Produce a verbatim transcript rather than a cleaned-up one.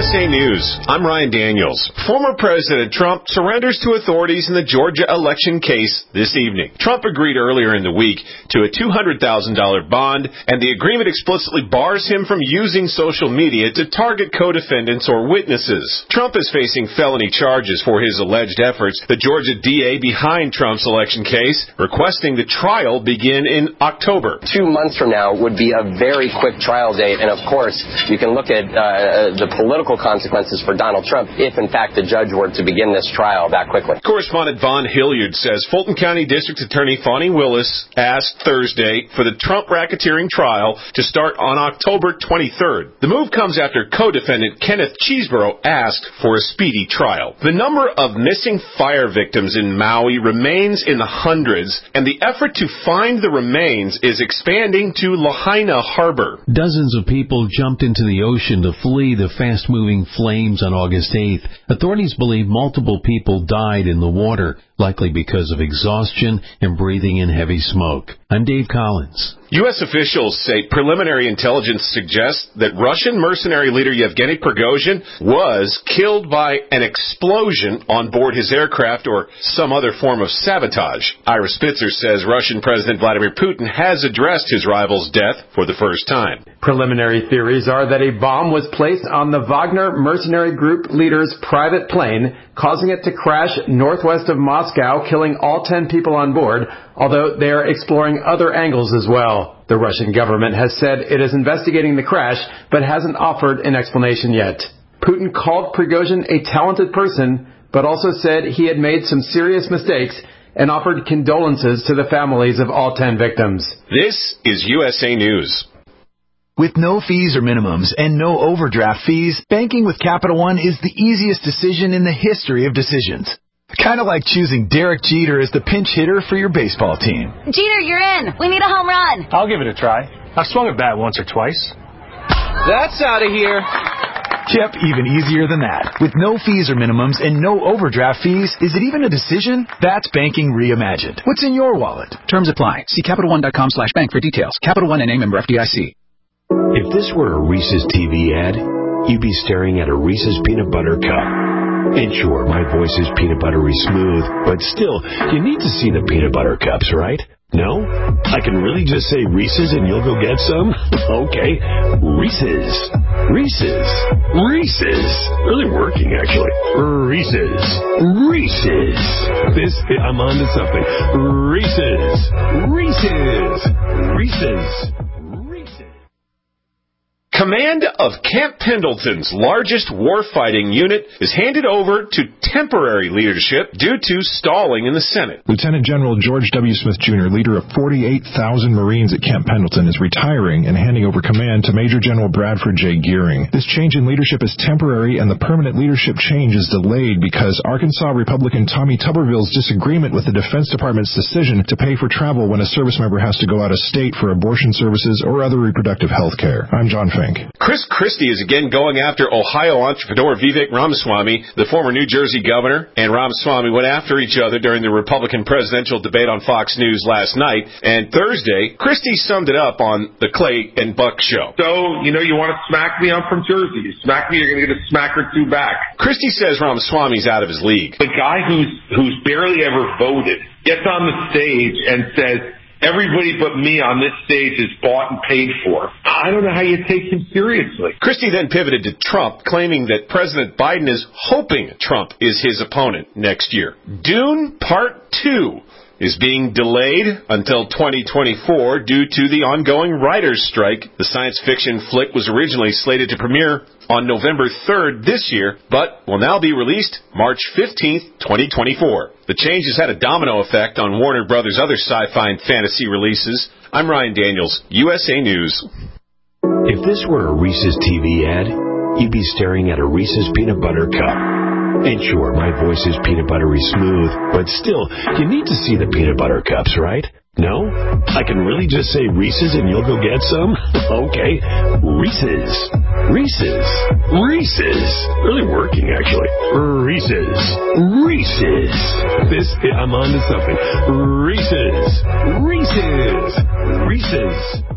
S A News, I'm Ryan Daniels. Former President Trump surrenders to authorities in the Georgia election case this evening. Trump agreed earlier in the week to a two hundred thousand dollars bond, and the agreement explicitly bars him from using social media to target co-defendants or witnesses. Trump is facing felony charges for his alleged efforts. The Georgia D A behind Trump's election case requesting the trial begin in October. Two months from now would be a very quick trial date, and of course, you can look at uh, the political consequences for Donald Trump if, in fact, the judge were to begin this trial that quickly. Correspondent Vaughn Hilliard says Fulton County District Attorney Fonnie Willis asked Thursday for the Trump racketeering trial to start on October twenty-third. The move comes after co-defendant Kenneth Cheeseborough asked for a speedy trial. The number of missing fire victims in Maui remains in the hundreds, and the effort to find the remains is expanding to Lahaina Harbor. Dozens of people jumped into the ocean to flee the fast-moving flames on August eighth. Authorities believe multiple people died in the water, likely because of exhaustion and breathing in heavy smoke. I'm Dave Collins. U S officials say preliminary intelligence suggests that Russian mercenary leader Yevgeny Prigozhin was killed by an explosion on board his aircraft or some other form of sabotage. Ira Spitzer says Russian President Vladimir Putin has addressed his rival's death for the first time. Preliminary theories are that a bomb was placed on the Wagner mercenary group leader's private plane, causing it to crash northwest of Moscow, killing all ten people on board, although they are exploring other angles as well. The Russian government has said it is investigating the crash, but hasn't offered an explanation yet. Putin called Prigozhin a talented person, but also said he had made some serious mistakes and offered condolences to the families of all ten victims. This is U S A News. With no fees or minimums and no overdraft fees, banking with Capital One is the easiest decision in the history of decisions. Kind of like choosing Derek Jeter as the pinch hitter for your baseball team. Jeter, you're in. We need a home run. I'll give it a try. I've swung a bat once or twice. That's out of here. Yep, even easier than that. With no fees or minimums and no overdraft fees, is it even a decision? That's banking reimagined. What's in your wallet? Terms apply. See CapitalOne.com slash bank for details. Capital One N A member F D I C. If this were a Reese's T V ad, you'd be staring at a Reese's peanut butter cup. And sure, my voice is peanut buttery smooth, but still, you need to see the peanut butter cups, right? No? I can really just say Reese's and you'll go get some? Okay. Reese's. Reese's. Reese's. Really working, actually. Reese's. Reese's. This, I'm on to something. Reese's. Reese's. Reese's. Command of Camp Pendleton's largest warfighting unit is handed over to temporary leadership due to stalling in the Senate. Lieutenant General George W. Smith, Junior, leader of forty-eight thousand Marines at Camp Pendleton, is retiring and handing over command to Major General Bradford J. Gearing. This change in leadership is temporary, and the permanent leadership change is delayed because Arkansas Republican Tommy Tuberville's disagreement with the Defense Department's decision to pay for travel when a service member has to go out of state for abortion services or other reproductive health care. I'm John Fink. Chris Christie is again going after Ohio entrepreneur Vivek Ramaswamy. The former New Jersey governor and Ramaswamy went after each other during the Republican presidential debate on Fox News last night. And Thursday, Christie summed it up on the Clay and Buck show. So, you know, you want to smack me? I'm from Jersey. You smack me, you're going to get a smack or two back. Christie says Ramaswamy's out of his league. The guy who's who's barely ever voted gets on the stage and says, everybody but me on this stage is bought and paid for. I don't know how you take him seriously. Christie then pivoted to Trump, claiming that President Biden is hoping Trump is his opponent next year. Dune Part two is being delayed until twenty twenty-four due to the ongoing writers' strike. The science fiction flick was originally slated to premiere on November third this year, but will now be released March fifteenth, twenty twenty-four. The change has had a domino effect on Warner Brothers' other sci-fi and fantasy releases. I'm Ryan Daniels, U S A News. If this were a Reese's T V ad, you'd be staring at a Reese's peanut butter cup. And sure, my voice is peanut buttery smooth, but still, you need to see the peanut butter cups, right? No? I can really just say Reese's and you'll go get some? Okay. Reese's. Reese's. Reese's. Really working, actually. Reese's. Reese's. This, I'm on to something. Reese's. Reese's. Reese's.